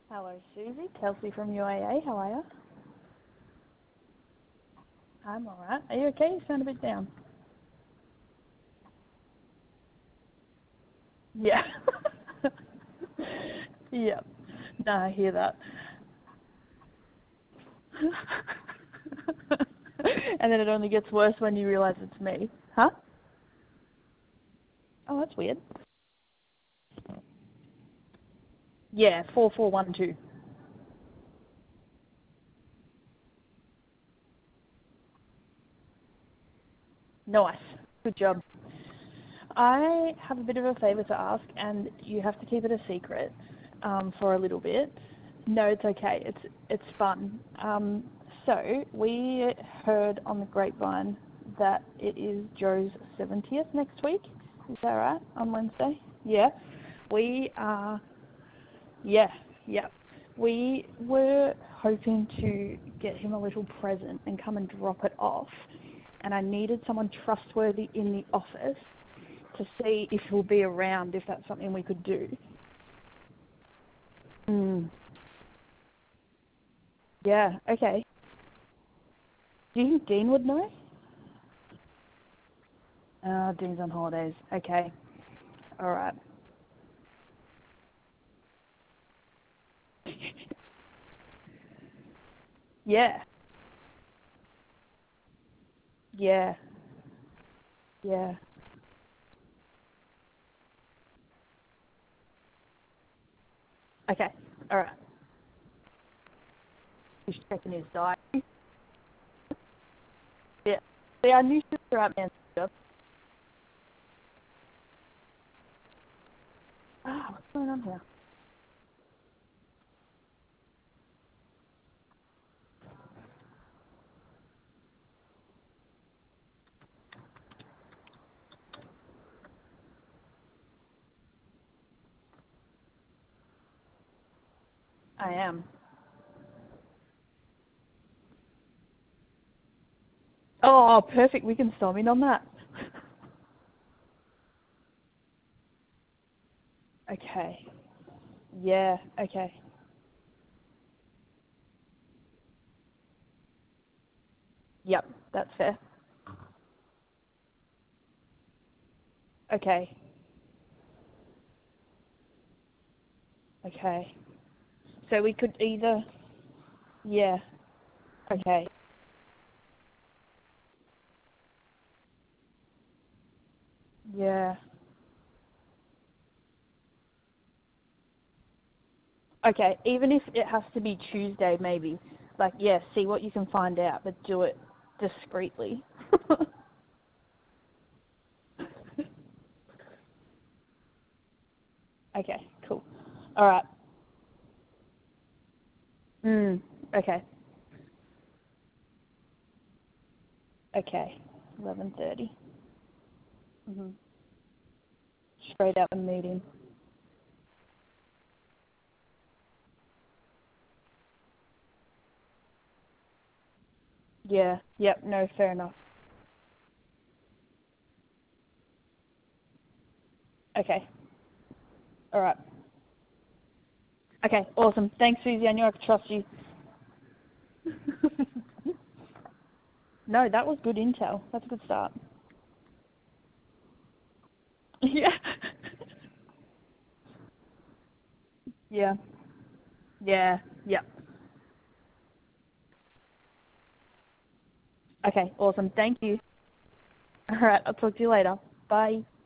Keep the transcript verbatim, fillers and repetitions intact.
Hello, Susie. Kelsey from U A A. How are you? I'm all right. Are you okay? You sound a bit down. Yeah. Yep. No, I hear that. And then it only gets worse when you realise it's me. Huh? Oh, that's weird. Yeah, four four one two. Nice. Good job. I have a bit of a favour to ask, and you have to keep it a secret um, for a little bit. No, it's okay. It's it's fun. Um, so we heard on the grapevine that it is Joe's seventieth next week. Is that right? On Wednesday? Yeah. We are. Yeah. Yeah. We were hoping to get him a little present and come and drop it off. And I needed someone trustworthy in the office to see if he'll be around, if that's something we could do. Mm. Yeah, okay. Do you think Dean would know? Oh, Dean's on holidays. Okay. All right. Yeah. Yeah. Yeah. Okay. All right. He's checking his diary. Yeah. See, I knew she was the right man. Ah, what's going on here? I am. Oh, perfect. We can storm in on that. Okay. Yeah. Okay. Yep. That's fair. Okay. Okay. So we could either. Yeah. Okay. Yeah. Okay. Even if it has to be Tuesday, maybe. Like, yeah, see what you can find out, but do it discreetly. Okay. Cool. All right. Mm. Okay. Okay. Eleven thirty. Mhm. Straight out the meeting. Yeah. Yep. No. Fair enough. Okay. All right. Okay. Awesome. Thanks, Susie. I knew I could trust you. No, that was good intel. That's a good start. Yeah. Yeah. Yeah. Yep. Okay. Awesome. Thank you. All right. I'll talk to you later. Bye.